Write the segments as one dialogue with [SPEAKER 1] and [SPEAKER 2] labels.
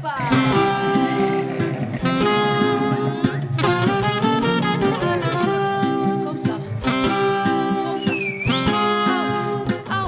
[SPEAKER 1] Comme ça. Comme ça. Au,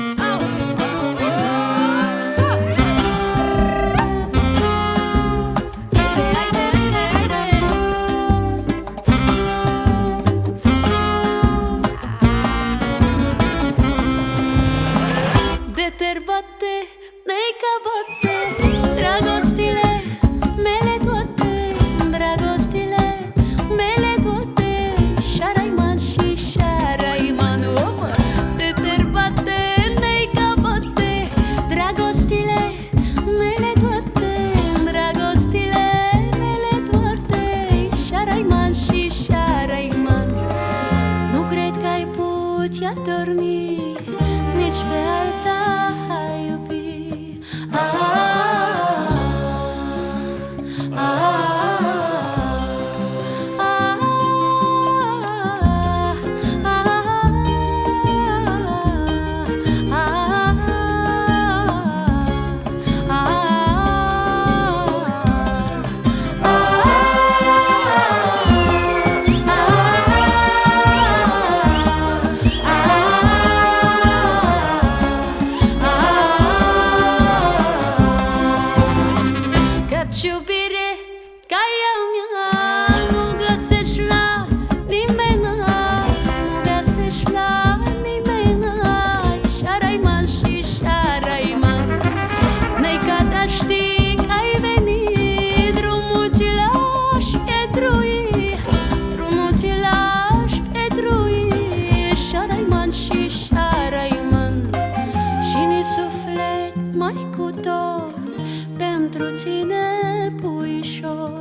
[SPEAKER 2] De terbate, neica bate, dragostile mele toate, dragostile mele toate, Șaraiman și Șaraiman, opa! De terbate, neica bate, dragostile mele toate, dragostile mele toate, Șaraiman și Șaraiman. Nu cred că ai putea dormi nici pe alta ai iubi. Căci iubire ca ea mea nu găsești la nimeni, nu găsești la nimeni. Șaraiman și Șaraiman, neica ta știi că ai venit, drumul ți l-aș pietrui, drumul ți l-aș pietrui, Șaraiman și Șaraiman. Și-ni suflet mai cu dor pentru tine, puișor.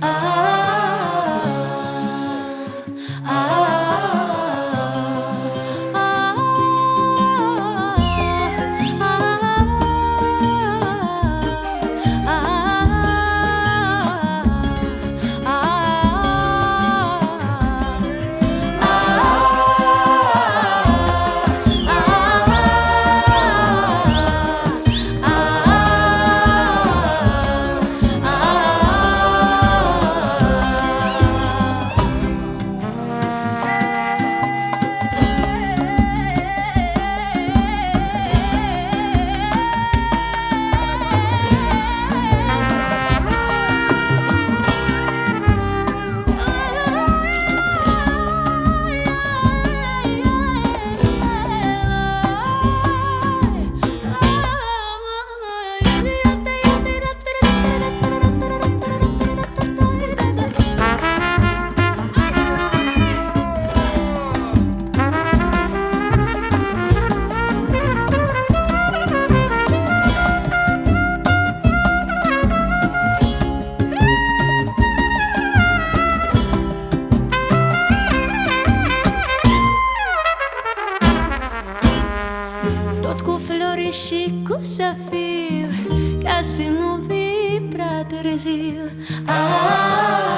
[SPEAKER 2] Tot cu flori și cu safir, ca să nu vii prea târziu.